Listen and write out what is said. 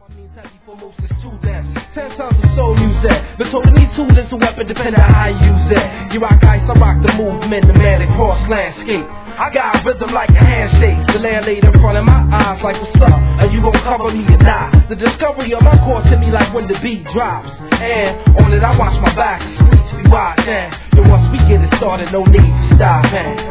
means heavy for most is two dance. 10 times the soul music. But totally two is a weapon depending on how you use it. You rock ice, I rock the movement, the manic cross landscape. I got a rhythm like a handshake. The land laid in front of my eyes like what's up? Are you gon' cover me or not? The discovery of my course hit me like when the beat drops. And on it I watch my back, the streets be wide. And once we get it started, no need to stop.